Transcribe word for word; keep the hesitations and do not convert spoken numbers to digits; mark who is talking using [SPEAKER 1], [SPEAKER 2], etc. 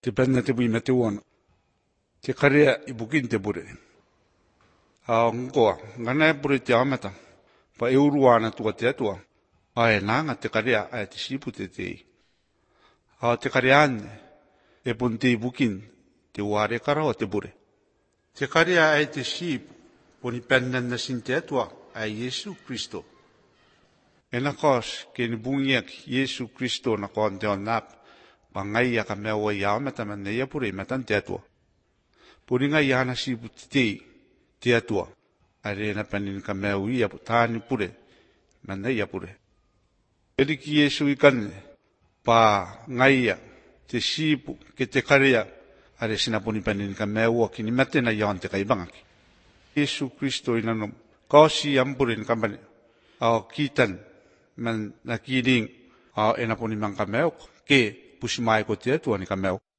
[SPEAKER 1] Te pena te bui me te uana. Te karea i bukin te bure. A ngoa, ngana e bure te amata. Pa e uruana tua te atua. A e nanga te karea a te sipu te tei. A te karea ane. E pun te i bukin. Te uare karawa te bure. Te karea a te sipu. Poni pena na sin te atua. A Yesu Kristo. E na kos ke ni bungiak Yesu Kristo na kon te onap. Pa ngai a ka mea ua iau meta mene ia pure metan te atua. Puri ngai ana sipu te tei te atua. A re na panin ka mea ui a putani pure. Mene ia pure. Eri ki Yesu i kane. Pa ngai a te sipu ke te karea. A re sina puni panin ka mea ua ki ni mete na iau te kaibangaki. Yesu Kristo ina nom. Kausi ampure ni kampane. Ao kitan. Man na kiring. Ao ena puni mang ka mea ke. Pusimai ko te atua ni ka mea.